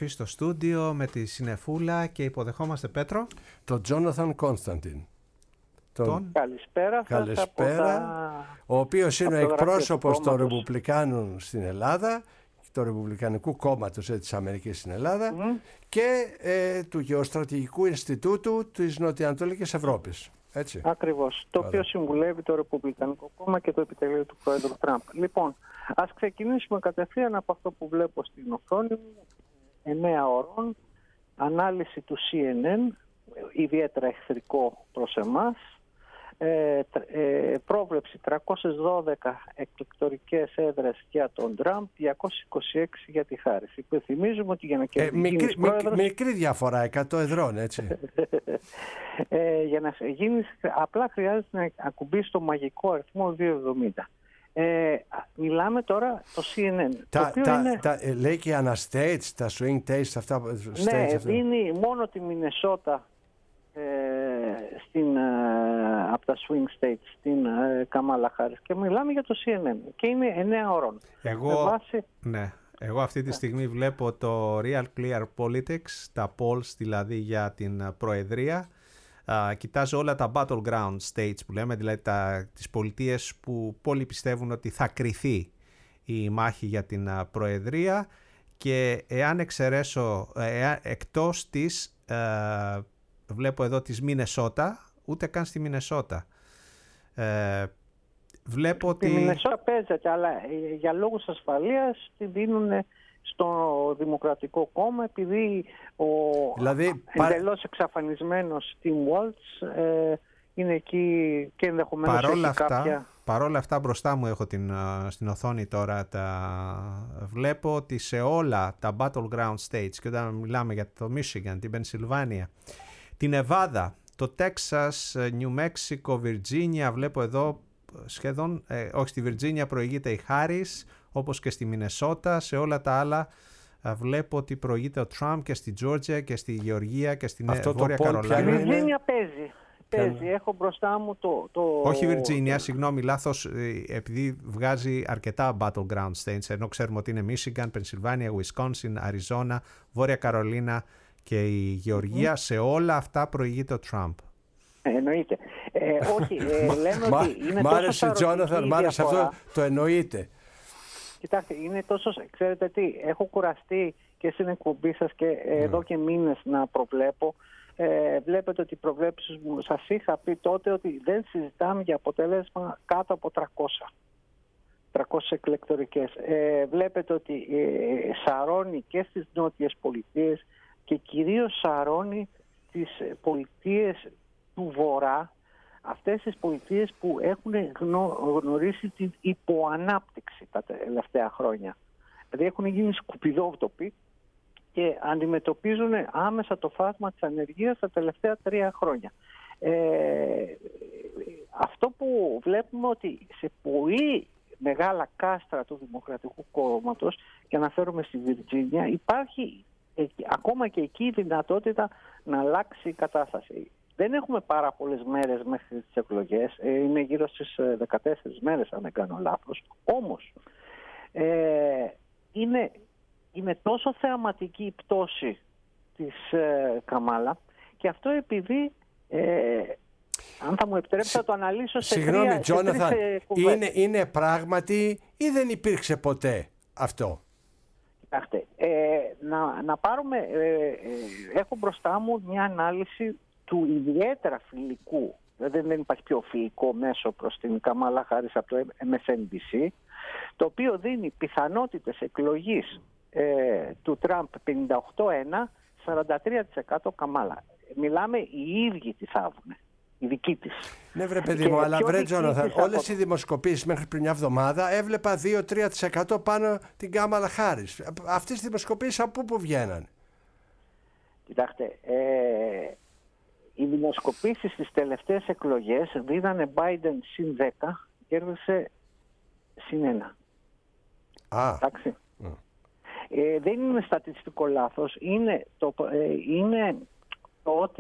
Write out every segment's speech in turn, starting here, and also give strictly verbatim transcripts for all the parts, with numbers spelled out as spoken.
επιστροφή στο στούντιο με τη Συνεφούλα και υποδεχόμαστε Πέτρο. Τον Τζόναθαν Κόνσταντιν. Τον... τον... Καλησπέρα. Καλησπέρα. Τα... Ο οποίος είναι ο εκπρόσωπος των Ρεπουμπλικάνων στην Ελλάδα, του Ρεπουμπλικανικού Κόμματος της Αμερικής στην Ελλάδα mm. και ε, του Γεωστρατηγικού Ινστιτούτου της Νοτιοανατολικής Ευρώπης. Έτσι. Ακριβώς. Το Άρα. οποίο συμβουλεύει το Ρεπουμπλικανικό Κόμμα και το επιτελείο του Πρόεδρου Τραμπ. Λοιπόν, ας ξεκινήσουμε κατευθείαν από αυτό που βλέπω στην οθόνη μου. εννέα ώρων, ανάλυση του σι εν εν, ιδιαίτερα εχθρικό προς εμάς. Ε, ε, πρόβλεψη τριακόσιες δώδεκα εκλεκτορικές έδρες για τον Τραμπ, διακόσιες είκοσι έξι για τη Χάρις. Υπενθυμίζουμε ότι για να κερδίσει. Ε, μικρή, πρόεδρος... μικρή διαφορά, εκατό εδρών, έτσι. ε, για να γίνεις, απλά χρειάζεται να ακουμπήσει το μαγικό αριθμό διακόσια εβδομήντα. Ε, μιλάμε τώρα το σι εν εν. Τα, το τα, είναι... τα, λέει και ανά states, τα swing states, αυτά. Ναι, states, δίνει μόνο τη Μινεσότα ε, στην, ε, από τα swing states στην ε, Καμάλα Χάρις και μιλάμε για το σι εν εν και είναι εννέα ώρων. Εγώ, βάση... ναι, εγώ αυτή τη στιγμή βλέπω το Real Clear Politics, τα polls δηλαδή για την Προεδρία. Uh, κοιτάζω όλα τα battleground states που λέμε, δηλαδή τα, τις πολιτείες που πολλοί πιστεύουν ότι θα κριθεί η μάχη για την uh, Προεδρία και εάν εξαιρέσω ε, εκτός της uh, βλέπω εδώ της Μινεσότα, ούτε καν στη Μινεσότα. Ε, βλέπω ότι... Η Μινεσότα παίζεται, αλλά για λόγους ασφαλείας τη δίνουν στο Δημοκρατικό Κόμμα, επειδή ο δηλαδή, εντελώς εξαφανισμένος Tim Walz ε, είναι εκεί και ενδεχομένως παρόλα έχει αυτά, κάποια... Παρόλα αυτά μπροστά μου έχω την, στην οθόνη τώρα, τα... βλέπω ότι σε όλα τα battleground states, και όταν μιλάμε για το Michigan, την Pennsylvania, την Νεβάδα, το Τέξας, Νιου Μέξικο, Βιρτζίνια, βλέπω εδώ σχεδόν, ε, όχι στη Βιρτζίνια προηγείται η Χάρις, όπως και στη Μινεσότα, σε όλα τα άλλα βλέπω ότι προηγείται ο Τραμπ και στη Τζόρτζια και στη Γεωργία και στη Βόρεια Καρολάινα. Η Βιρτζίνια παίζει. παίζει. Έχω μπροστά μου το... το... Όχι Βιρτζίνια, συγγνώμη, λάθος, επειδή βγάζει αρκετά battleground states, ενώ ξέρουμε ότι είναι Michigan, Pennsylvania, Wisconsin, Arizona, Βόρεια Καρολίνα και η Γεωργία, mm. σε όλα αυτά προηγείται ο Τραμπ. Εννοείται. Ε, όχι, ε, λέμε ότι είναι μ' άρεσε, Τζόναθαν, μ' άρεσε αυτό το εννοείται. Κοιτάξτε, είναι τόσο, ξέρετε τι, έχω κουραστεί και στην εκπομπή σας και εδώ mm. και μήνες να προβλέπω. Ε, βλέπετε ότι οι προβλέψεις μου, σας είχα πει τότε ότι δεν συζητάμε για αποτέλεσμα κάτω από τριακόσια. τριακόσιες εκλεκτορικές. Ε, βλέπετε ότι ε, σαρώνει και στις νότιες πολιτείες και κυρίως σαρώνει τις πολιτείες του Βορρά, αυτές τις πολιτείες που έχουν γνωρίσει την υποανάπτυξη τα τελευταία χρόνια. Δηλαδή έχουν γίνει σκουπιδόβδοποι και αντιμετωπίζουν άμεσα το φάσμα της ανεργίας τα τελευταία τρία χρόνια. Ε, αυτό που βλέπουμε ότι σε πολύ μεγάλα κάστρα του Δημοκρατικού Κόμματος, και αναφέρομαι στη Βιρτζίνια, υπάρχει ακόμα και εκεί η δυνατότητα να αλλάξει η κατάσταση. Δεν έχουμε πάρα πολλές μέρες μέχρι τις εκλογές, είναι γύρω στις δεκατέσσερις μέρες αν δεν κάνω λάθος. Όμως ε, είναι, είναι τόσο θεαματική η πτώση της ε, Καμάλα, και αυτό επειδή, ε, αν θα μου επιτρέψετε, θα το αναλύσω σε Συγγνώμη, τρία, Τζόναθαν, σε τρεις κουβέντες. είναι, είναι πράγματι ή δεν υπήρξε ποτέ αυτό? Κοιτάξτε, ε, να, να πάρουμε, ε, ε, έχω μπροστά μου μια ανάλυση του ιδιαίτερα φιλικού, δηλαδή δεν υπάρχει πιο φιλικό μέσο προς την Καμάλα Χάρις από το εμ ες εν μπι σι, το οποίο δίνει πιθανότητες εκλογής ε, του Τραμπ πενήντα οκτώ ένα, σαράντα τρία τοις εκατό Καμάλα. Μιλάμε οι ίδιοι τι θα βγουν, οι δικοί της. Ναι βρε παιδί μου, αλλά βρε Τζόναθαν, όλες οι δημοσκοπήσεις μέχρι πριν μια εβδομάδα έβλεπα δύο με τρία τοις εκατό πάνω την Καμάλα Χάρις. Αυτές οι δημοσκοπήσεις από πού βγαίναν? Κοιτάξτε, ε, οι δημοσκοπήσεις στις τελευταίες εκλογές δίδανε Biden συν δέκα και έρθησε συν ένα. Α. Εντάξει. Mm. Ε, δεν είναι στατιστικό λάθος. Είναι το, ε, είναι το ότι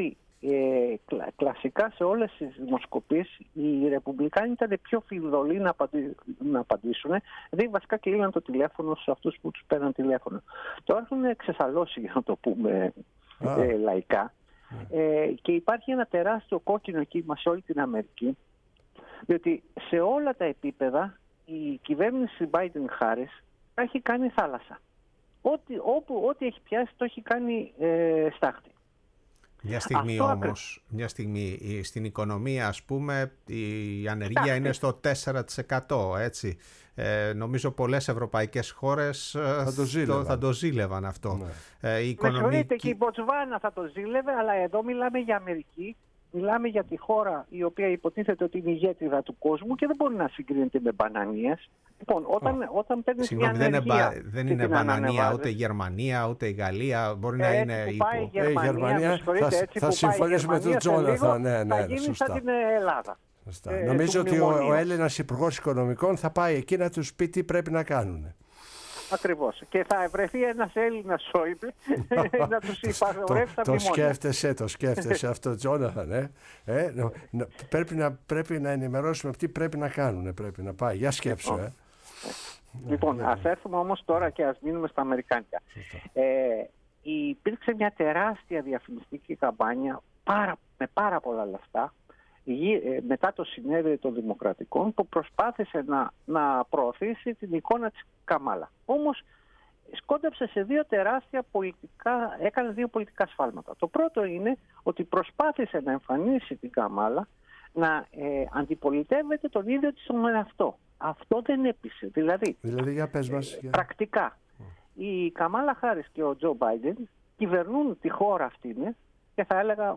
Ε, κλα, κλασικά σε όλες τις δημοσκοπήσεις οι Ρεπουμπλικάνοι ήταν πιο φιδωλοί να, απαντη, να απαντήσουν, δηλαδή βασικά κλείναν το τηλέφωνο σε αυτούς που τους παίρναν τηλέφωνο. Τώρα έχουν ξεσαλώσει, για να το πούμε ah. ε, λαϊκά, mm. ε, και υπάρχει ένα τεράστιο κόκκινο κύμα σε όλη την Αμερική, διότι σε όλα τα επίπεδα η κυβέρνηση Biden-Harris έχει κάνει θάλασσα. Ό,τι, όπου, ό,τι έχει πιάσει το έχει κάνει ε, στάχτη. Μια στιγμή Αυτό όμως, μια στιγμή στην οικονομία, ας πούμε, η ανεργία Κοιτάξτε. είναι στο τέσσερα τοις εκατό, έτσι. Ε, νομίζω πολλές ευρωπαϊκές χώρες θα το ζήλευαν, το, θα το ζήλευαν αυτό. Ναι. Ε, η οικονομική... Με συγχωρείτε, και η Μποτσβάνα θα το ζήλευε, αλλά εδώ μιλάμε για Αμερική. Μιλάμε για τη χώρα η οποία υποτίθεται ότι είναι η ηγέτιδα του κόσμου και δεν μπορεί να συγκρίνεται με μπανανίες. Λοιπόν, όταν, oh. όταν παίρνεις μια ανεργία... Δεν, δεν είναι μπανανία ούτε η Γερμανία, ούτε η Γαλλία. Μπορεί να έτσι είναι... Που πάει υπο... η Γερμανία, η Γερμανία θα, έτσι θα που συμφωνήσω με τον Τζόναθαν. Ναι, ναι, θα γίνει σωστά. σαν την Ελλάδα. Ε, Νομίζω ότι ο, ο Έλληνας Υπουργός Οικονομικών θα πάει εκεί να τους πει τι πρέπει να κάνουν. Ακριβώς. Και θα βρεθεί ένας Έλληνας Σόιμπλε να τους υπαγορεύσει τα μνημόνια. Το σκέφτεσαι, το σκέφτεσαι αυτό, Τζόναθαν. Ε? Ε, νο, νο, πρέπει, να, πρέπει να ενημερώσουμε τι πρέπει να κάνουν. Πρέπει να πάει. Για σκέψου. Ε. Λοιπόν, ε, ας έρθουμε όμως τώρα και ας μείνουμε στα αμερικάνικα. Ε, υπήρξε μια τεράστια διαφημιστική καμπάνια πάρα, με πάρα πολλά λεφτά μετά το συνέδριο των Δημοκρατικών που προσπάθησε να, να προωθήσει την εικόνα της Καμάλα. Όμως σκόνταψε σε δύο τεράστια πολιτικά, έκανε δύο πολιτικά σφάλματα. Το πρώτο είναι ότι προσπάθησε να εμφανίσει την Καμάλα να ε, αντιπολιτεύεται τον ίδιο της τον εαυτό. Αυτό δεν έπεισε. Δηλαδή, δηλαδή για πες μας, ε, για... πρακτικά η Καμάλα Χάρις και ο Τζο Μπάιντεν κυβερνούν τη χώρα αυτή και θα έλεγα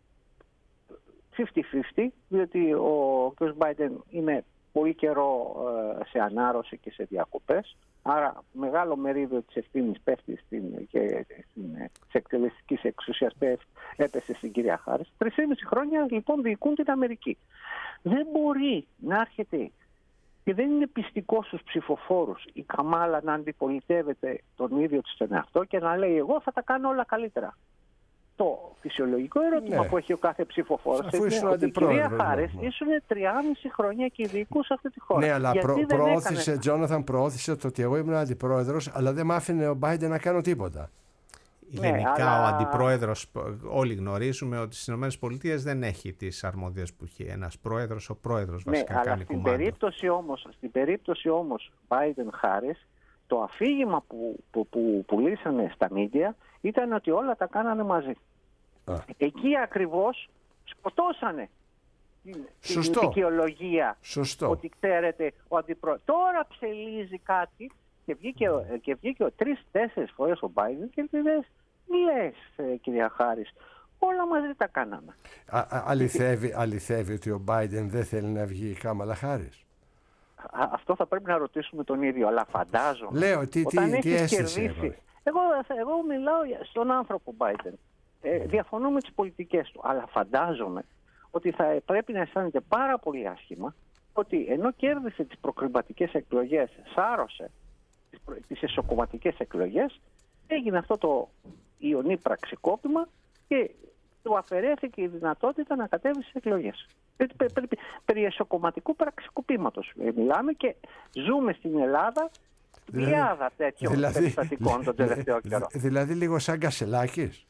πενήντα πενήντα, διότι ο κ. Μπάιντεν είναι πολύ καιρό ε, σε ανάρρωση και σε διακοπές, άρα μεγάλο μερίδιο της ευθύνης πέφτει στην, και στην, της εκτελεστικής εξουσίας έπεσε στην κυρία Χάρις. Τρεις χρόνια λοιπόν διοικούν την Αμερική. Δεν μπορεί να έρχεται και δεν είναι πιστικό στους ψηφοφόρους η Καμάλα να αντιπολιτεύεται τον ίδιο της τον εαυτό και να λέει εγώ θα τα κάνω όλα καλύτερα. Το φυσιολογικό ερώτημα ναι. που έχει ο κάθε ψηφοφόρος είναι ότι η κυρία Χάρις ήσουν τριάμιση χρόνια και διοικούσε αυτή τη χώρα. Ναι, αλλά προ, προώθησε, έκανε... Τζόναθαν, προώθησε το ότι εγώ ήμουν αντιπρόεδρος, αλλά δεν μ' άφηνε ο Μπάιντεν να κάνω τίποτα. Γενικά ναι, αλλά... ο αντιπρόεδρος, όλοι γνωρίζουμε ότι στις ΗΠΑ δεν έχει τις αρμόδιες που έχει ένας πρόεδρος, ο πρόεδρος ναι, βασικά αλλά κάνει στην κουμάντο. Περίπτωση όμως, στην περίπτωση όμως Biden-Harris, το αφήγημα που, που, που πουλήσανε στα μίντια ήταν ότι όλα τα κάνανε μαζί. Α. Εκεί ακριβώς σκοτώσανε την, την δικαιολογία Σωστό. ότι ξέρετε ο αντιπρόεδρος. Τώρα ψελίζει κάτι και βγήκε, και βγήκε τρεις-τέσσερις φορές ο Biden και λες, λες κυρία Χάρις, όλα μαζί τα κάναμε. Α, α, αληθεύει, αληθεύει ότι ο Biden δεν θέλει να βγει η Κάμαλα Χάρις. Αυτό θα πρέπει να ρωτήσουμε τον ίδιο, αλλά φαντάζομαι. Λέω, τι, όταν τι, τι κερδίσει. Εγώ, εγώ μιλάω στον άνθρωπο Biden. Ε, διαφωνώ με τις πολιτικές του, αλλά φαντάζομαι ότι θα πρέπει να αισθάνεται πάρα πολύ άσχημα ότι ενώ κέρδισε τις προκριματικές εκλογές, σάρωσε τις, προ... τις εσωκομματικές εκλογές, έγινε αυτό το ιονί πραξικόπημα και του αφαιρέθηκε η δυνατότητα να κατέβει στις εκλογές. Περί, περί εσωκομματικού πραξικοπήματος μιλάμε και ζούμε στην Ελλάδα διάδα τέτοιων δηλαδή, περιστατικών τον τελευταίο καιρό. Δηλαδή λίγο σαν Κασελάκης.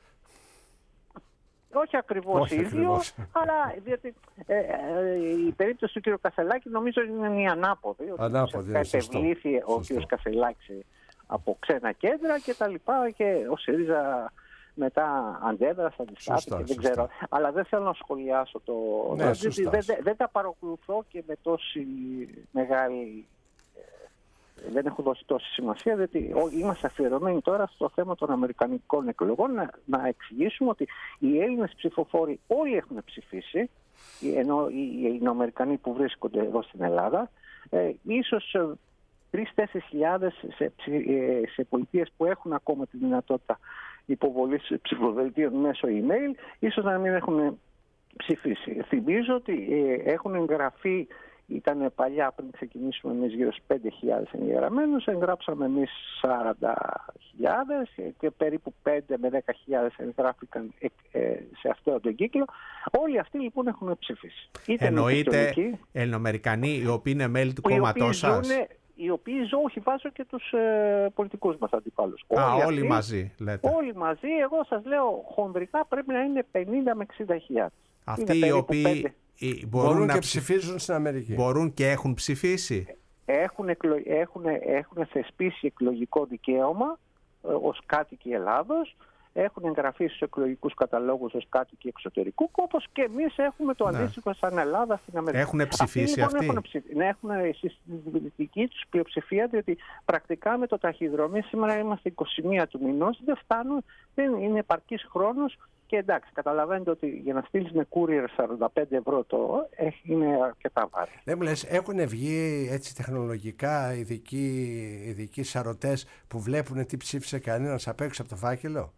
Όχι ακριβώς ίδιο, αλλά διότι, ε, ε, η περίπτωση του κ. Κασελάκη νομίζω είναι η ανάποδη. Ανάποδη, ότι επευλήθη ο κ. Κασελάκης από ξένα κέντρα και τα λοιπά και ο ΣΥΡΙΖΑ μετά αντέδρασε, αντιστάθηκε, δεν ξέρω. Αλλά δεν θέλω να σχολιάσω το... Ναι, δεν, δεν, δεν τα παρακολουθώ και με τόση μεγάλη... Δεν έχω δώσει τόση σημασία, διότι είμαστε αφιερωμένοι τώρα στο θέμα των αμερικανικών εκλογών να, να εξηγήσουμε ότι οι Έλληνες ψηφοφόροι όλοι έχουν ψηφίσει, ενώ οι, οι Αμερικανοί που βρίσκονται εδώ στην Ελλάδα, ε, ίσως τρεις-τέσσερις χιλιάδες σε, σε πολιτείες που έχουν ακόμα τη δυνατότητα υποβολής ψηφοδελτίων μέσω email, ίσως να μην έχουν ψηφίσει. Θυμίζω ότι ε, έχουν εγγραφεί ήταν παλιά πριν ξεκινήσουμε εμείς γύρω στους πέντε χιλιάδες εγγεγραμμένους, εγγράψαμε εμείς σαράντα χιλιάδες και περίπου πέντε με δέκα χιλιάδες εγγράφηκαν σε αυτό τον κύκλο. Όλοι αυτοί λοιπόν έχουν ψηφίσει. Εννοείται Ελληνοαμερικανοί οι οποίοι είναι μέλη του κόμματός σας? Οι οποίοι ζω, όχι βάζω και τους ε, πολιτικούς μας αντιπάλους. Α, όλοι, όλοι αυτοί, μαζί λέτε. Όλοι μαζί, εγώ σας λέω χονδρικά πρέπει να είναι πενήντα με εξήντα χιλιάδες. Αυτοί οι οποίοι οι, μπορούν, μπορούν να και ψηφίζουν στην Αμερική. Μπορούν και έχουν ψηφίσει. Έχουν, εκλο, έχουν, έχουν θεσπίσει εκλογικό δικαίωμα ε, ως κάτοικοι Ελλάδος. Έχουν εγγραφεί στους εκλογικούς καταλόγους ως κάτοικοι εξωτερικού, όπως και εμείς έχουμε το ναι. αντίστοιχο σαν Ελλάδα στην Αμερική. Έχουν ψηφίσει αυτοί? Λοιπόν, αυτοί. Έχουν, ναι, έχουν στη δική τους πλειοψηφία, διότι πρακτικά με το ταχυδρομείο σήμερα είμαστε είκοσι μία του μηνός, δεν φτάνουν, δεν είναι επαρκής χρόνος και εντάξει, καταλαβαίνετε ότι για να στείλεις με courier σαράντα πέντε ευρώ το είναι αρκετά βάρη. Δεν μου λες, έχουν βγει έτσι τεχνολογικά ειδικοί, ειδικοί σαρωτές που βλέπουν τι ψήφισε κανένας απ' έξω από το φάκελο?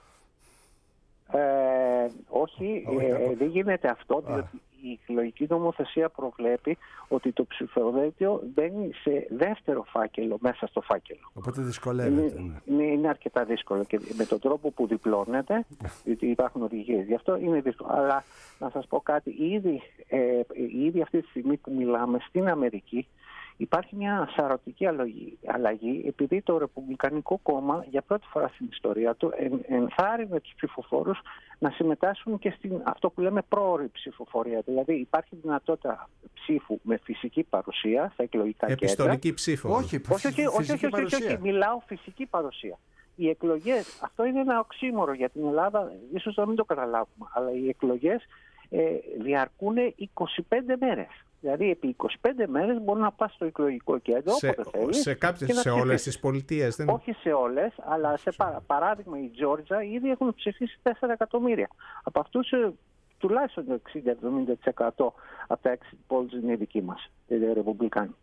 Ε, όχι, ε, δεν γίνεται αυτό, διότι η εκλογική νομοθεσία προβλέπει ότι το ψηφοδέλτιο μπαίνει σε δεύτερο φάκελο μέσα στο φάκελο. Οπότε δυσκολεύεται. Είναι, ναι. είναι αρκετά δύσκολο και με τον τρόπο που διπλώνεται, διότι υπάρχουν οδηγίες γι' αυτό, είναι δύσκολο. Αλλά να σας πω κάτι, ήδη, ε, ήδη αυτή τη στιγμή που μιλάμε στην Αμερική, υπάρχει μια σαρωτική αλλαγή, επειδή το Ρεπουμπλικανικό κόμμα για πρώτη φορά στην ιστορία του εν, ενθάρρυνε τους ψηφοφόρους να συμμετάσχουν και στην αυτό που λέμε πρόωρη ψηφοφορία. Δηλαδή υπάρχει δυνατότητα ψήφου με φυσική παρουσία στα εκλογικά κέντρα. Επιστολική ψήφο. Όχι, όχι, όχι, όχι, όχι, όχι, όχι, μιλάω φυσική παρουσία. Οι εκλογές, αυτό είναι ένα οξύμορο για την Ελλάδα, ίσως να μην το καταλάβουμε, αλλά οι εκλογές ε, διαρκούν είκοσι πέντε μέρες. Δηλαδή επί είκοσι πέντε μέρες μπορεί να πας στο εκλογικό κέντρο σε, όποτε θέλεις. Σε, κάποιες, σε όλες τις πολιτείες. Δεν... Όχι σε όλες, αλλά σε παρά, παράδειγμα η Τζόρτζα ήδη έχουν ψηφίσει τέσσερα εκατομμύρια. Από αυτούς τουλάχιστον το εξήντα με εβδομήντα τοις εκατό από τα exit polls είναι δική μας, οι Ρεπουμπλικάνοι.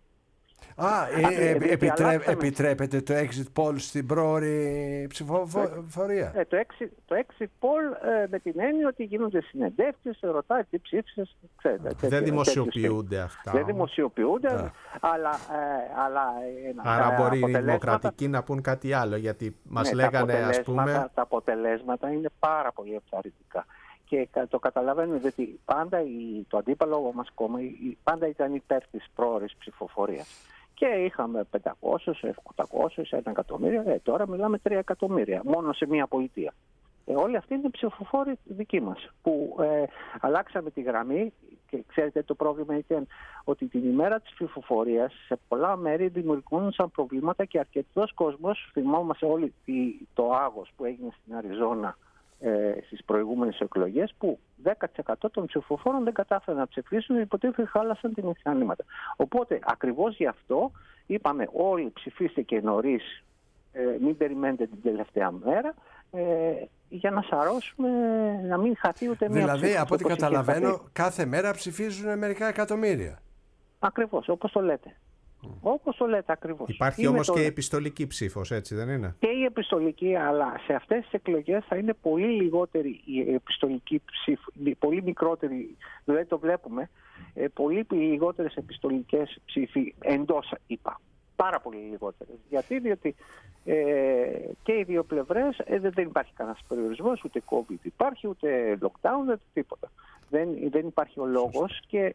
Α, ε, ε, επιτρέ, επιτρέπεται το exit poll στην πρόωρη ψηφοφορία. Ε, το, exit, το exit poll ε, με την έννοια ότι γίνονται συνεντεύξεις, ρωτάει τι ψήφισες, ξέρετε. Δεν τέτοιο, δημοσιοποιούνται αυτά. Δεν δημοσιοποιούνται, αλλά... Ε, αλλά ε, Άρα μπορεί οι δημοκρατικοί να πούν κάτι άλλο, γιατί μας ναι, λέγανε ας πούμε... Τα αποτελέσματα είναι πάρα πολύ ενθαρρυντικά. Και το καταλαβαίνουμε, γιατί πάντα η, το αντίπαλο μας κόμμα πάντα ήταν υπέρ της πρόωρης ψηφοφορίας. Και είχαμε πεντακόσιους, οκτακόσιους, ένα εκατομμύριο, ε, τώρα μιλάμε τρία εκατομμύρια, μόνο σε μία πολιτεία. Ε, όλοι αυτοί είναι ψηφοφόροι δικοί μας, που ε, αλλάξαμε τη γραμμή και ξέρετε το πρόβλημα ήταν ότι την ημέρα της ψηφοφορίας σε πολλά μέρη δημιουργούνταν προβλήματα και αρκετός κόσμος, θυμόμαστε όλοι το άγος που έγινε στην Αριζόνα ε, στις προηγούμενες εκλογές, που δέκα τοις εκατό των ψηφοφόρων δεν κατάφεραν να ψηφίσουν, υποτίθεται χάλασαν την μηχανήματα. Οπότε ακριβώς γι' αυτό είπαμε όλοι ψηφίστε και νωρίς, ε, μην περιμένετε την τελευταία μέρα, ε, για να σαρώσουμε, να μην χαθεί ούτε μία ψήφος. Δηλαδή, από ό,τι καταλαβαίνω, κάθε μέρα ψηφίζουν μερικά εκατομμύρια. Ακριβώς, όπως το λέτε. Mm. Όπως το λέτε ακριβώς. Υπάρχει είναι όμως το... και η επιστολική ψήφος, έτσι δεν είναι? Και η επιστολική, αλλά σε αυτές τις εκλογές θα είναι πολύ λιγότερη η επιστολική ψήφο, πολύ μικρότερη, δηλαδή το βλέπουμε, ε, πολύ λιγότερες επιστολικές ψήφοι εντός είπα. Πάρα πολύ λιγότερες. Γιατί, διότι ε, και οι δύο πλευρές ε, δεν υπάρχει κανένας περιορισμός, ούτε COVID υπάρχει, ούτε lockdown, ούτε τίποτα. Δεν, δεν υπάρχει ο λόγος και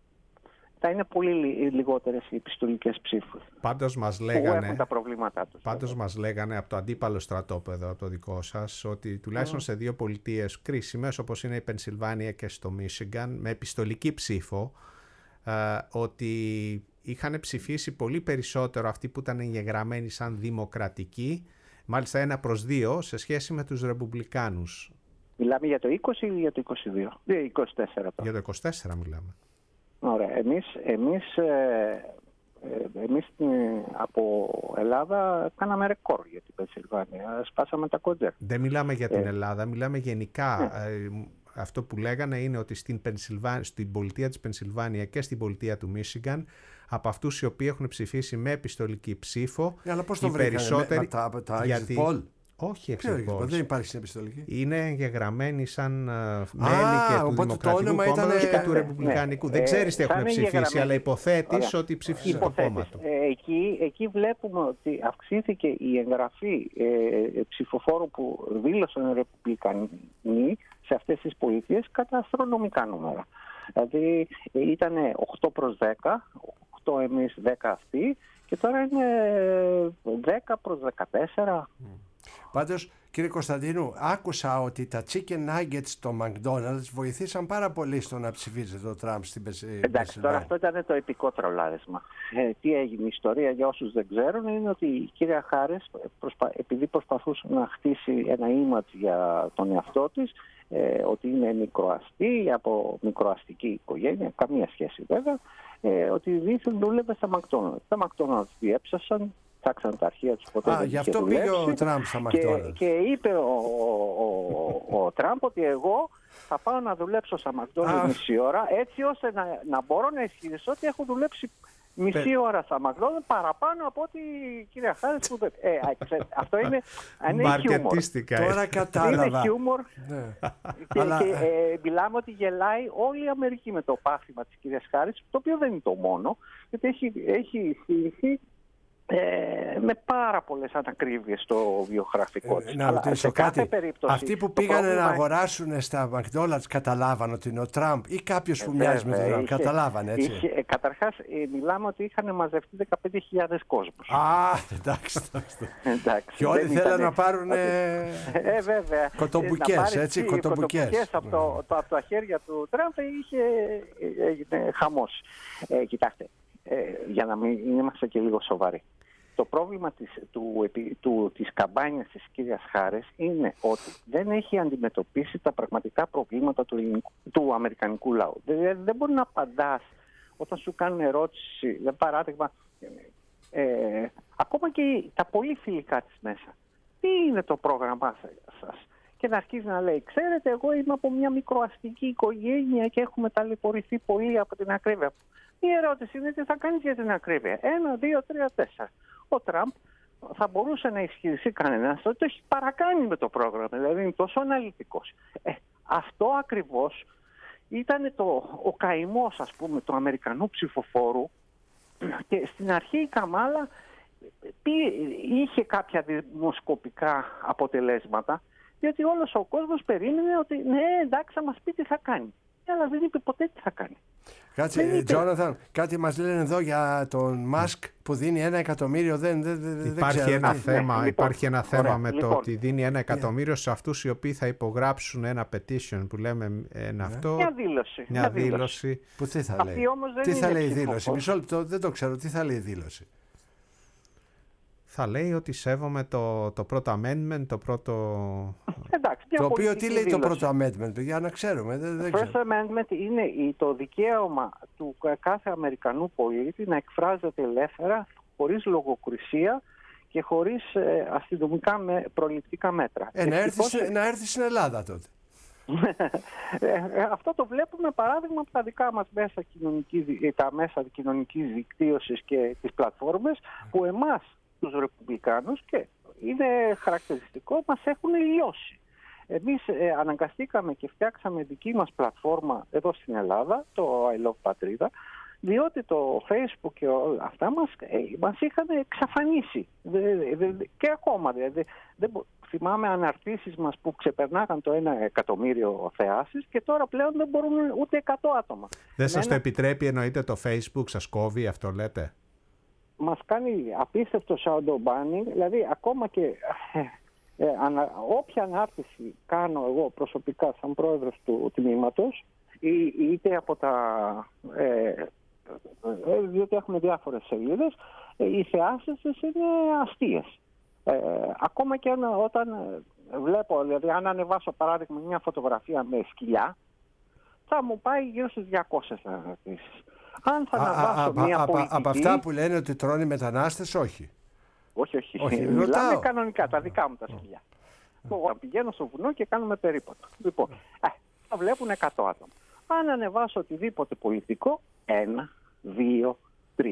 θα είναι πολύ λιγότερες οι επιστολικές ψήφους. Πάντως μας λέγανε, που έχουν τα προβλήματά τους. Πάντως μας λέγανε από το αντίπαλο στρατόπεδο, από το δικό σας, ότι τουλάχιστον mm. σε δύο πολιτείες κρίσιμες, όπως είναι η Πενσιλβάνια και στο Μίσιγκαν, με επιστολική ψήφο, ε, ότι είχαν ψηφίσει πολύ περισσότερο αυτοί που ήταν εγγεγραμμένοι σαν δημοκρατικοί, μάλιστα ένα προς δύο, σε σχέση με τους Ρεπουμπλικάνους. Μιλάμε για το είκοσι ή για το είκοσι δύο? είκοσι τέσσερα τώρα. Για το είκοσι τέσσερα μιλάμε. Ωραία. Εμείς, εμείς, ε, εμείς από Ελλάδα κάναμε ρεκόρ για την Πενσιλβάνια. Σπάσαμε τα κόντζερ. Δεν μιλάμε για την Ελλάδα, μιλάμε γενικά. Ναι. Ε, αυτό που λέγανε είναι ότι στην, στην πολιτεία της Πενσιλβάνια και στην πολιτεία του Μίσιγκαν, από αυτούς οι οποίοι έχουν ψηφίσει με επιστολική ψήφο, αλλά πώς το βρήκανε, περισσότεροι... με, με τα, τα γιατί... exit poll? Όχι exit polls. Δεν υπάρχει στην επιστολική. Είναι εγγεγραμμένοι σαν uh, μέλη Α, και του Δημοκρατικού Κόμματος ήταν... και του Ρεπουμπλικανικού. Ναι, δεν ξέρεις τι έχουν ψηφίσει, αλλά υποθέτεις ότι ψήφισαν το κόμμα του. Ε, εκεί, εκεί βλέπουμε ότι αυξήθηκε η εγγραφή ε, ψηφοφόρων που δήλωσαν Ρεπουμπλικανοί σε αυτές τις πολιτείες κατά αστρονομικά νούμερα. Δηλαδή ήταν οκτώ προς δέκα, οκτώ εμείς, δέκα αυτοί, και τώρα είναι δέκα προς δεκατέσσερα. Mm. Πάντως, κύριε Κωνσταντίνου, άκουσα ότι τα chicken nuggets στο McDonald's βοηθήσαν πάρα πολύ στο να ψηφίζει το Τραμπ στην Πεσσιλβάνια. Εντάξει, τώρα αυτό ήταν το επικό τρολάρισμα. Ε, τι έγινε, η ιστορία για όσους δεν ξέρουν είναι ότι η κυρία Χάρις, προσπα... επειδή προσπαθούσε να χτίσει ένα image για τον εαυτό της, ε, ότι είναι μικροαστή, από μικροαστική οικογένεια, καμία σχέση βέβαια, ε, ότι δίθεν δούλευε στα McDonald's. Τα McDonald's διέψασαν, ψάξαν τα αρχεία τους, ποτέ. Α, γι' αυτό πήγε ο Τραμπ στα McDonald's. Και, και είπε ο, ο, ο, ο Τραμπ ότι εγώ θα πάω να δουλέψω στα McDonald's μισή ώρα, έτσι ώστε να, να μπορώ να ισχυριστώ ότι έχω δουλέψει μισή ώρα στα McDonald's παραπάνω από ότι η κυρία Χάρις που δεν... Ε, αυτό είναι, είναι χιούμορ. Τώρα κατάλαβα. Είναι χιούμορ. Ναι. Και, Αλλά... και ε, μιλάμε ότι γελάει όλη η Αμερική με το πάθημα της κυρίας Χάρις, το οποίο δεν είναι το μόνο, γιατί έχει, έχει στηριχθεί Ε, με πάρα πολλές ανακρίβειες στο βιογραφικό της. Ε, να ρωτήσω κάτι. Περίπτωση, αυτοί που πήγανε πρόβλημα... να αγοράσουν στα McDonald's καταλάβαν ότι είναι ο Τραμπ ή κάποιος που ε, μοιάζει με τον Τραμπ? Καταλάβαν, έτσι. Είχε, ε, καταρχάς, ε, μιλάμε ότι είχαν μαζευτεί δεκαπέντε χιλιάδες κόσμους. Α, εντάξει. εντάξει και όλοι θέλαν ήταν... να πάρουν ε, ε, βέβαια. κοτομπουκές, έτσι, κοτομπουκές. Κοτομπουκές από, το, το, από τα χέρια του Τραμπ είχε, έγινε χαμός. Ε, κοιτάξτε, ε, για να μην είμαστε και λίγο σοβαροί. Το πρόβλημα της, του, του, της καμπάνιας της κυρίας Χάρις είναι ότι δεν έχει αντιμετωπίσει τα πραγματικά προβλήματα του, ελληνικού, του αμερικανικού λαού. Δεν, δεν μπορεί να απαντάς όταν σου κάνουν ερώτηση, για παράδειγμα, ε, ακόμα και τα πολύ φιλικά της μέσα. Τι είναι το πρόγραμμά σας? Και να αρχίζει να λέει, ξέρετε, εγώ είμαι από μια μικροαστική οικογένεια και έχουμε ταλαιπωρηθεί πολύ από την ακρίβεια. Η ερώτηση είναι τι θα κάνεις για την ακρίβεια. Ένα, δύο, τρία, τέσσερα. Ο Τραμπ θα μπορούσε να ισχυριστεί κανένας ότι το έχει παρακάνει με το πρόγραμμα, δηλαδή είναι τόσο αναλυτικός. Ε, αυτό ακριβώς ήταν το, ο καημός, ας πούμε, του Αμερικανού ψηφοφόρου, και στην αρχή η Καμάλα είχε κάποια δημοσκοπικά αποτελέσματα, διότι όλος ο κόσμος περίμενε ότι ναι, εντάξει, θα μας πει τι θα κάνει. Αλλά δεν είπε ποτέ τι θα κάνει. Κάτσε, Τζόναθαν, κάτι μας λένε εδώ για τον Μάσκ που δίνει ένα εκατομμύριο. Δεν, δεν, δεν υπάρχει, ξέρω, ένα τι... θέμα, ναι, υπάρχει ένα θέμα ωραία, με λοιπόν. το ότι δίνει ένα εκατομμύριο σε αυτούς οι οποίοι θα υπογράψουν ένα petition που λέμε ένα ναι. αυτό. Μια δήλωση. Μια δήλωση. δήλωση. Που τι θα λέει, τι θα λέει η δήλωση? Μισό λεπτό, δεν το ξέρω. Τι θα λέει η δήλωση? Θα λέει ότι σέβομαι το, το πρώτο amendment, το πρώτο... Εντάξει, το οποίο τι λέει δήλωση. Το πρώτο amendment, για να ξέρουμε. Δεν, δεν το first amendment είναι το δικαίωμα του κάθε Αμερικανού πολίτη να εκφράζεται ελεύθερα, χωρίς λογοκρισία και χωρίς ε, αστυνομικά με, προληπτικά μέτρα. Ε, να, έρθει, ε... να έρθει στην Ελλάδα τότε. ε, αυτό το βλέπουμε παράδειγμα από τα δικά μας μέσα κοινωνικής, τα μέσα κοινωνικής δικτύωσης και τις πλατφόρμες που εμάς τους Ρεπουμπλικάνους, και είναι χαρακτηριστικό, μας έχουν λιώσει. Εμείς ε, αναγκαστήκαμε και φτιάξαμε δική μας πλατφόρμα εδώ στην Ελλάδα, το I Love Πατρίδα, διότι το Facebook και όλα αυτά μας, ε, μας είχαν εξαφανίσει. Δε, δε, και ακόμα, δηλαδή, δεν, θυμάμαι αναρτήσεις μας που ξεπερνάγαν το ένα εκατομμύριο θεάσεις και τώρα πλέον δεν μπορούν ούτε εκατό άτομα. Δεν σας το επιτρέπει, εννοείται, το Facebook, σας κόβει, αυτό λέτε? Μας κάνει απίστευτο shadow banning, δηλαδή ακόμα και ε, ανα, όποια ανάρτηση κάνω εγώ προσωπικά σαν πρόεδρος του τμήματος, ή, είτε από τα... Ε, ε, διότι έχουμε διάφορες σελίδες, ε, οι θεάσεις είναι αστείες. Ε, ακόμα και όταν βλέπω, δηλαδή αν ανεβάσω παράδειγμα μια φωτογραφία με σκυλιά, θα μου πάει γύρω στις διακόσιες αναρτήσεις. Αν θα αναβάσω μια α, πολιτική... Από αυτά που λένε ότι τρώνε μετανάστες, όχι. Όχι, όχι. όχι Μιλάμε ρωτάω. κανονικά, τα δικά μου τα σκυλιά. Εγώ πηγαίνω στο βουνό και κάνουμε περίπατο. Λοιπόν, ε, θα βλέπουν εκατό άτομα. Αν ανεβάσω οτιδήποτε πολιτικό, ένα, δύο, τρία.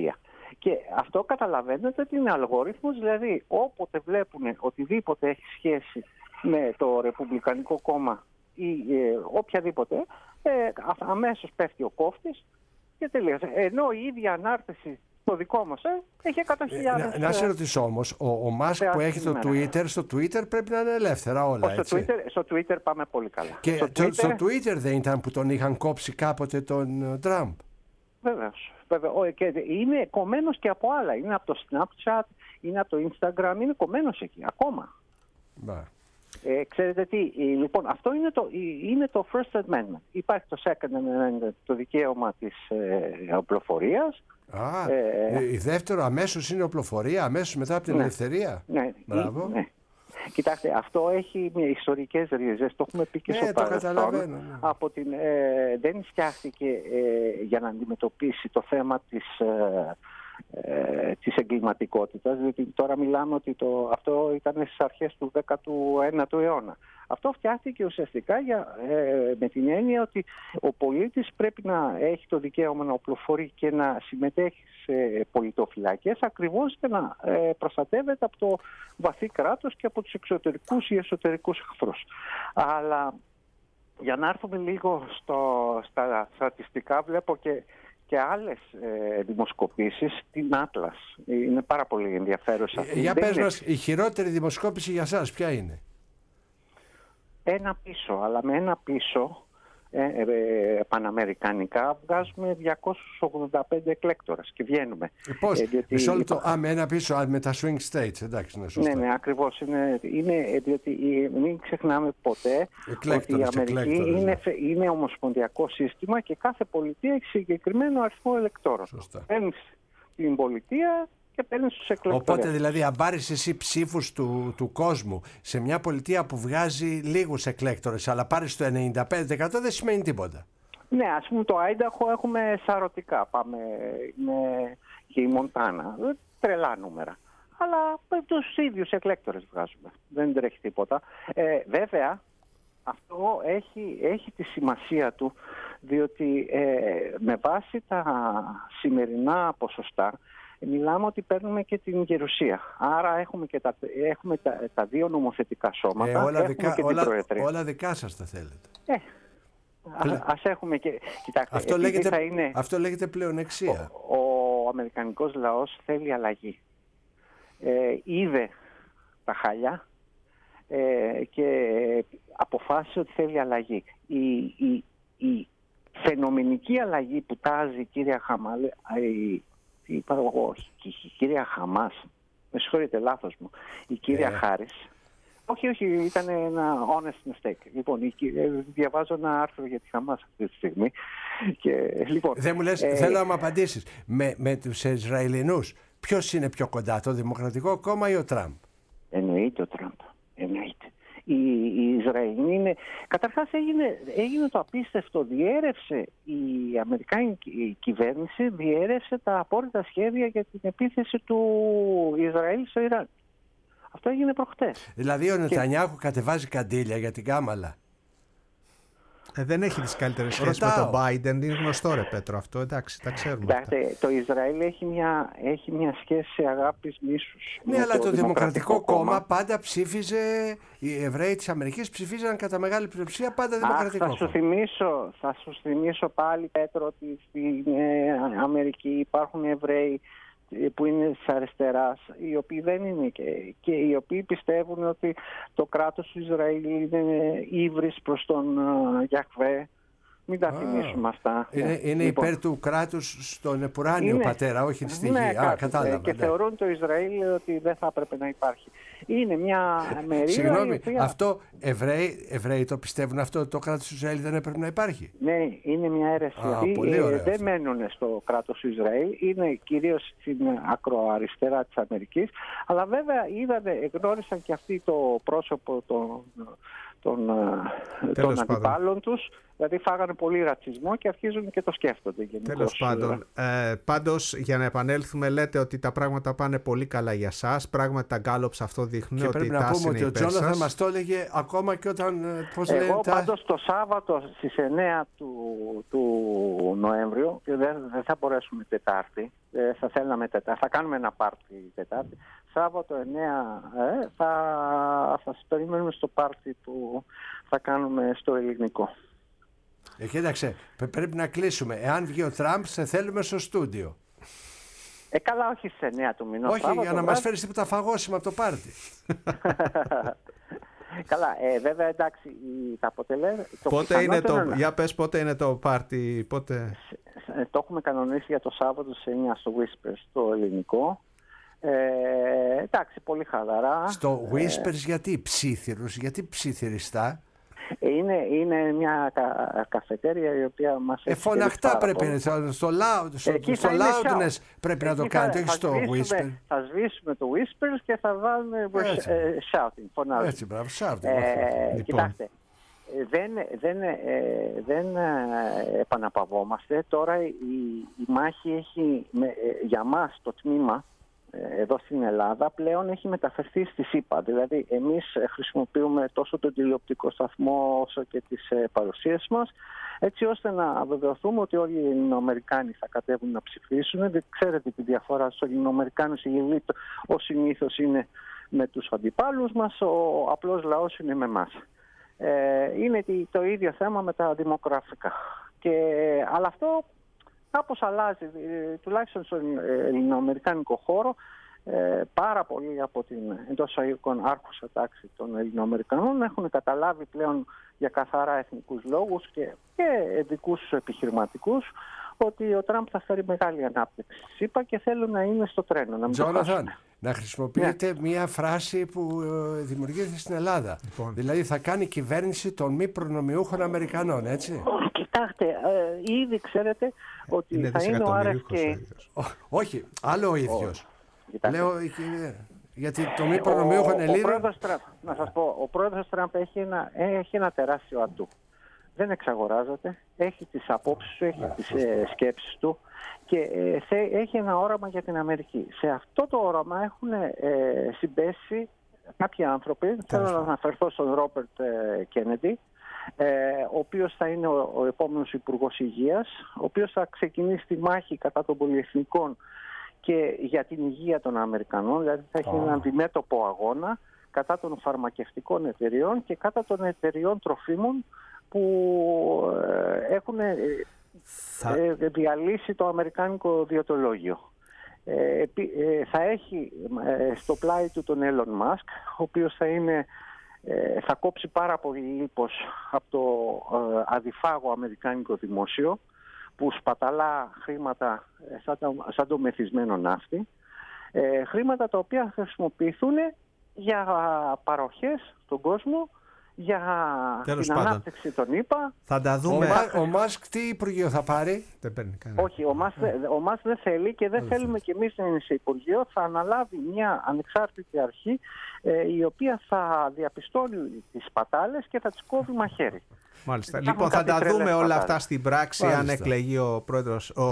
Και αυτό καταλαβαίνετε ότι είναι αλγόριθμος, δηλαδή όποτε βλέπουν οτιδήποτε έχει σχέση με το Ρεπουμπλικανικό κόμμα ή ε, οποιαδήποτε, ε, αμέσως πέφτει ο κόφτης και τελείωσε. Ενώ η ίδια ανάρτηση το δικό μας ε, έχει εκατό χιλιάδες. Να, να σε ρωτήσω όμως, ο, ο Μάσκ που έχει το Twitter, στο Twitter πρέπει να είναι ελεύθερα όλα, στο, έτσι. Twitter, στο Twitter πάμε πολύ καλά. Και στο, το, Twitter, στο Twitter δεν ήταν που τον είχαν κόψει κάποτε τον Τραμπ? Βεβαίως. Βέβαια. Και είναι κομμένος και από άλλα. Είναι από το Snapchat, είναι από το Instagram, είναι κομμένος εκεί ακόμα. Μπα. Ε, ξέρετε τι, λοιπόν, αυτό είναι το, είναι το First Amendment. Υπάρχει το Second Amendment, το δικαίωμα της ε, οπλοφορίας. Α, ε, η δεύτερο αμέσως είναι οπλοφορία, αμέσως μετά από την ναι, ελευθερία. Ναι, μπράβο. Ναι. Κοιτάξτε, αυτό έχει μια ιστορικές ρίζες, το έχουμε πει και ναι, στο παρελθόν. Ναι. Από την, ε, δεν φτιάχτηκε ε, για να αντιμετωπίσει το θέμα της, ε, ε, της εγκληματικότητας, διότι τώρα μιλάμε ότι το, αυτό ήταν στις αρχές του δέκατου ένατου αιώνα. Αυτό φτιάχτηκε ουσιαστικά για, ε, με την έννοια ότι ο πολίτης πρέπει να έχει το δικαίωμα να οπλοφορεί και να συμμετέχει σε πολιτοφυλακές, ακριβώς και να ε, προστατεύεται από το βαθύ κράτος και από τους εξωτερικούς ή εσωτερικούς εχθρούς. Αλλά για να έρθουμε λίγο στο, στα στατιστικά, βλέπω και, και άλλες ε, δημοσκοπήσεις, την Atlas. Είναι πάρα πολύ ενδιαφέρουσα. Ε, για πες μας, η χειρότερη δημοσκόπηση για σας ποια είναι? Ένα πίσω, αλλά με ένα πίσω ε, ε, παναμερικανικά βγάζουμε διακόσιους ογδόντα πέντε εκλέκτορες και βγαίνουμε. Ε, πώς, ε, διότι μισό λεπτό, υπά... α, με ένα πίσω, α, με τα swing states, εντάξει, είναι σωστά. Ναι, ναι, ακριβώς. Είναι, είναι, διότι μην ξεχνάμε ποτέ εκλέκτορες, ότι η Αμερική είναι, ναι. είναι ομοσπονδιακό σύστημα και κάθε πολιτεία έχει συγκεκριμένο αριθμό ελεκτόρων. Παίρνεις την πολιτεία και παίρνεις τους εκλεκτόρες. Οπότε δηλαδή αν πάρεις εσύ ψήφους του, του κόσμου σε μια πολιτεία που βγάζει λίγους εκλέκτορες, αλλά πάρεις το ενενήντα πέντε τοις εκατό δεν σημαίνει τίποτα. Ναι, ας πούμε το Άινταχο έχουμε σαρωτικά, πάμε είναι και η Μοντάνα, τρελά νούμερα. Αλλά τους ίδιους εκλέκτορες βγάζουμε, δεν τρέχει τίποτα. Ε, βέβαια, αυτό έχει, έχει τη σημασία του, διότι ε, με βάση τα σημερινά ποσοστά, μιλάμε ότι παίρνουμε και την γερουσία. Άρα έχουμε, και τα, έχουμε τα, τα δύο νομοθετικά σώματα. Ε, όλα, έχουμε δικά, και όλα, την όλα δικά σας τα θέλετε. Ε, α, ας έχουμε και... Κοιτάξτε, αυτό, λέγεται, θα είναι, αυτό λέγεται πλεονεξία. Ο, ο αμερικανικός λαός θέλει αλλαγή. Ε, είδε τα χάλια ε, και αποφάσισε ότι θέλει αλλαγή. Η, η, η φαινομενική αλλαγή που τάζει η κυρία Χαμάλε... Η, Είπα εγώ, η κυρία Χαμάς, με συγχωρείτε, λάθος μου, η κυρία yeah. Χάρις, όχι, όχι, ήταν ένα honest mistake. Λοιπόν, η, διαβάζω ένα άρθρο για τη Χαμάς αυτή τη στιγμή. Και, λοιπόν, δεν μου λες, ε, θέλω να μου απαντήσεις, με, με τους Ισραηλινούς, ποιος είναι πιο κοντά, το Δημοκρατικό Κόμμα ή ο Τραμπ? Εννοείται ο Τραμπ, εννοείται. Οι, οι Ισραηλοί είναι... Καταρχάς έγινε, έγινε το απίστευτο, διέρευσε η Αμερικάνικη κυβέρνηση, διέρευσε τα απόρριτα σχέδια για την επίθεση του Ισραήλ στο Ιράν. Αυτό έγινε προχτές. Δηλαδή ο Νετανιάχου και... κατεβάζει καντήλια για την Κάμαλα. Ε, δεν έχει τις καλύτερες σχέσεις με τον Biden, είναι γνωστό ρε Πέτρο αυτό, εντάξει, τα ξέρουμε. Κοιτάξτε, το Ισραήλ έχει μια, έχει μια σχέση αγάπης μίσους. Ναι, αλλά το, το Δημοκρατικό κόμμα, κόμμα πάντα ψήφιζε, οι Εβραίοι της Αμερικής ψηφίζαν κατά μεγάλη πλειοψηφία πάντα Δημοκρατικό Αχ, θα σου θυμίσω, θα σου θυμίσω πάλι Πέτρο ότι στην ε, Αμερική υπάρχουν Εβραίοι που είναι της αριστεράς, οι οποίοι δεν είναι και, και οι οποίοι πιστεύουν ότι το κράτος του Ισραήλ είναι ύβρις προς τον uh, Γιαχβέ. Μην τα θυμίσουμε αυτά. Είναι, είναι λοιπόν, υπέρ του κράτους στον επουράνιο είναι, πατέρα, όχι στη γη. Ναι, Α, κατάλαβα, και ναι. θεωρούν το Ισραήλ ότι δεν θα έπρεπε να υπάρχει. Είναι μια μερίδα. Συγγνώμη, οποία... αυτό Εβραίοι, Εβραίοι το πιστεύουν αυτό, το κράτος του Ισραήλ δεν έπρεπε να υπάρχει? Ναι, είναι μια αίρεση. Ε, δεν μένουν στο κράτος του Ισραήλ, είναι κυρίως στην ακροαριστερά της Αμερικής, αλλά βέβαια είδατε, εγνώρισαν και αυτοί το πρόσωπο των των, των αντιπάλων τους. Δηλαδή φάγανε πολύ ρατσισμό και αρχίζουν και το σκέφτονται γενικώς. Τέλος πάντων. Ε, πάντως, για να επανέλθουμε, λέτε ότι τα πράγματα πάνε πολύ καλά για σας. Πράγματι τα γκάλοψ αυτό δείχνουν ότι η τάση είναι υπέρ σας. Και πρέπει να πούμε ότι ο Τζόναθαν μας το έλεγε ακόμα και όταν... Πώς Εγώ λέει, πάντως το Σάββατο στις εννέα του, του Νοέμβριου, και δεν, δεν θα μπορέσουμε Τετάρτη, ε, θα, θέλαμε τετάρτη, θα κάνουμε ένα πάρτι Τετάρτη. Σάββατο εννέα ε, θα, θα σας περιμένουμε στο πάρτι που θα κάνουμε στο Ελληνικό. Ε, κοίταξε, πρέπει να κλείσουμε. Εάν βγει ο Τραμπ, σε θέλουμε στο στούντιο. Ε, καλά, όχι στις εννέα του μηνός. Όχι, Σάββατο, για να μας φέρεις τίποτα φαγώσιμα από το πάρτι. Καλά, ε, βέβαια, εντάξει, τα αποτελέσματα... Πότε είναι το... Να... Για πες, πότε είναι το πάρτι, πότε... Το έχουμε κανονίσει για το Σάββατο σε εννέα στο Whispers, στο Ελληνικό. Ε, εντάξει, πολύ χαλαρά. Στο Whispers ε... γιατί ψήθυρους, γιατί ψήθυριστά. Είναι, είναι μια κα, καφετέρια η οποία μας έχει... Ε, φωναχτά πρέπει να είναι, στο, loud, στο, στο loudness πρέπει να το κάνετε, όχι στο whisper. Θα σβήσουμε το whispers και θα βάλουμε ε, shouting, φωνάζουμε. Έτσι, μπράβο, shouting. Ε, λοιπόν. Κοιτάξτε, δεν, δεν, ε, δεν ε, επαναπαυόμαστε. Τώρα η, η μάχη έχει, με, ε, για μας το τμήμα, εδώ στην Ελλάδα πλέον έχει μεταφερθεί στη ΣΥΠΑ. Δηλαδή εμείς χρησιμοποιούμε τόσο τον τηλεοπτικό σταθμό όσο και τις παρουσίες μας, έτσι ώστε να βεβαιωθούμε ότι όλοι οι Ελληνοαμερικάνοι θα κατέβουν να ψηφίσουν. Δεν ξέρετε τη διαφορά στους Ελληνοαμερικάνους, η ελίτ ως συνήθως είναι με τους αντιπάλους μας, ο απλός λαός είναι με εμάς. Ε, είναι το ίδιο θέμα με τα δημογραφικά. Και, αλλά αυτό κάπως αλλάζει, τουλάχιστον στον ελληνοαμερικάνικο χώρο, πάρα πολλοί από την εντός εισαγωγικών άρχουσα τάξη των Ελληνοαμερικανών έχουν καταλάβει πλέον για καθαρά εθνικούς λόγους και, και δικούς επιχειρηματικούς ότι ο Τραμπ θα φέρει μεγάλη ανάπτυξη. Είπα και θέλουν να είναι στο τρένο. Να Τζόναθαν, να χρησιμοποιείτε yeah. μία φράση που δημιουργείται στην Ελλάδα. Λοιπόν. Δηλαδή θα κάνει κυβέρνηση των μη προνομιούχων Αμερικανών, έτσι. Κοιτάξτε, ε, ήδη ξέρετε ότι είναι θα είναι ο αρ εφ κέι. Όχι, άλλο ο ίδιος. Oh. Λέω, γιατί το μη προνομιούχο είναι λίγο. Να σας πω, ο πρόεδρος Τραμπ έχει ένα, έχει ένα τεράστιο ατού. Δεν εξαγοράζεται, έχει τις απόψεις του, έχει yeah, τις ε, σκέψεις του και ε, θε, έχει ένα όραμα για την Αμερική. Σε αυτό το όραμα έχουν ε, συμπέσει κάποιοι άνθρωποι. Yeah. Θέλω να αναφερθώ στον Ρόμπερτ Κέννεντι, ε, ο οποίος θα είναι ο, ο επόμενος Υπουργός Υγείας, ο οποίος θα ξεκινήσει τη μάχη κατά των πολυεθνικών και για την υγεία των Αμερικανών, δηλαδή θα έχει oh. έναν αντιμέτωπο αγώνα κατά των φαρμακευτικών εταιριών και κατά των εταιριών τροφίμων που έχουν θα... διαλύσει το αμερικάνικο ιδιωτολόγιο. Ε, θα έχει στο πλάι του τον Elon Musk, ο οποίος θα, είναι, θα κόψει πάρα πολύ λίπος από το αδιφάγο αμερικάνικο δημόσιο, που σπαταλά χρήματα σαν το, σαν το μεθυσμένο ναύτη, ε, χρήματα τα οποία θα χρησιμοποιηθούν για παροχές στον κόσμο, για Τέλος την πάντων. ανάπτυξη των ΗΠΑ. Θα τα δούμε. Ο, ο Μάσκ τι υπουργείο θα πάρει? Δεν παίρνει κανένα. Όχι, ο Μάσκ, ο Μάσκ δεν θέλει και δεν θέλουμε κι εμείς να είναι σε υπουργείο. Θα αναλάβει μια ανεξάρτητη αρχή ε, η οποία θα διαπιστώνει τις σπατάλες και θα τις κόβει μαχαίρι. Μάλιστα. Λοιπόν, θα τα δούμε όλα αυτά στην πράξη. Μάλιστα. Αν εκλεγεί ο πρόεδρος, ο,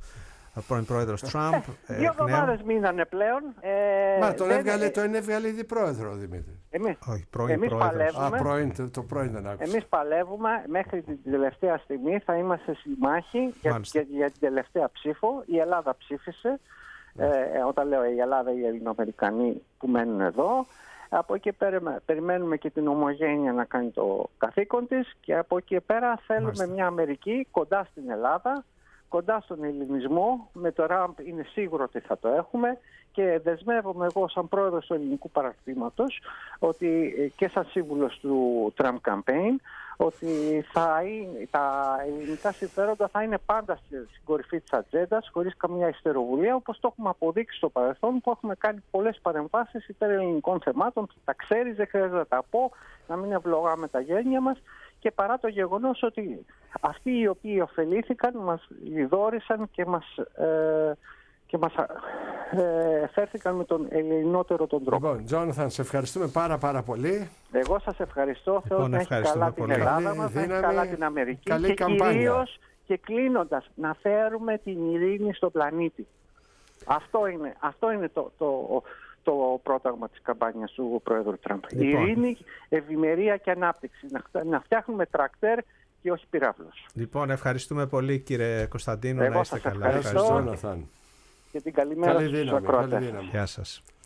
ο πρώην πρόεδρος Τραμπ. Ε, δύο εβδομάδες μείνανε πλέον. Ε, Μα τον έβγαλε, το είναι έβγαλε ήδη πρόεδρο, Δημήτρη. Εμείς, Όχι, πρώην εμείς παλεύουμε. Α, πρώην, το, το πρώην δεν άκουσα. Εμείς παλεύουμε μέχρι την τελευταία στιγμή. Θα είμαστε στη μάχη για, για, για την τελευταία ψήφο. Η Ελλάδα ψήφισε. Ε, όταν λέω η Ελλάδα, οι Ελληνοαμερικανοί που μένουν εδώ. Από εκεί πέρα περιμένουμε και την ομογένεια να κάνει το καθήκον της και από εκεί πέρα θέλουμε Μάλιστα. μια Αμερική κοντά στην Ελλάδα, κοντά στον ελληνισμό. Με το Τραμπ είναι σίγουρο ότι θα το έχουμε και δεσμεύομαι εγώ σαν πρόεδρος του ελληνικού παραρτήματος ότι, και σαν σύμβουλος του Trump Campaign, ότι θα είναι, τα ελληνικά συμφέροντα θα είναι πάντα στην κορυφή της ατζέντας, χωρίς καμία ιστεροβουλία, όπως το έχουμε αποδείξει στο παρελθόν, που έχουμε κάνει πολλές παρεμβάσεις υπέρ ελληνικών θεμάτων. Τα ξέρεις, δεν χρειάζεται να τα πω, να μην ευλογάμε τα γένια μας. Και παρά το γεγονός ότι αυτοί οι οποίοι ωφελήθηκαν μας λιδόρισαν και μας, ε, και μας ε, φέρθηκαν με τον ελληνότερο τον τρόπο. Λοιπόν, Τζόναθαν, σε ευχαριστούμε πάρα πάρα πολύ. Εγώ σας ευχαριστώ. Λοιπόν, Θεός να έχει καλά πολύ. την Ελλάδα μας, να έχει καλά την Αμερική καλή και καμπάνια. κυρίως, και κλείνοντας, να φέρουμε την ειρήνη στο πλανήτη. Αυτό είναι, αυτό είναι το, το, το πρόταγμα της καμπάνιας του Πρόεδρου Τραμπ. Λοιπόν. Ειρήνη, ευημερία και ανάπτυξη. Να, να φτιάχνουμε τρακτέρ και όχι πυράβλους. Λοιπόν, ευχαριστούμε πολύ κύριε Κωνσταντίνο. Εγώ να είστε σας καλά. ευχαριστώ. Ευχαριστώ, Τζόναθαν. Και την καλημέρα Καλή στους δύναμη. ακροατές. Καλή δύναμη. Γεια σας.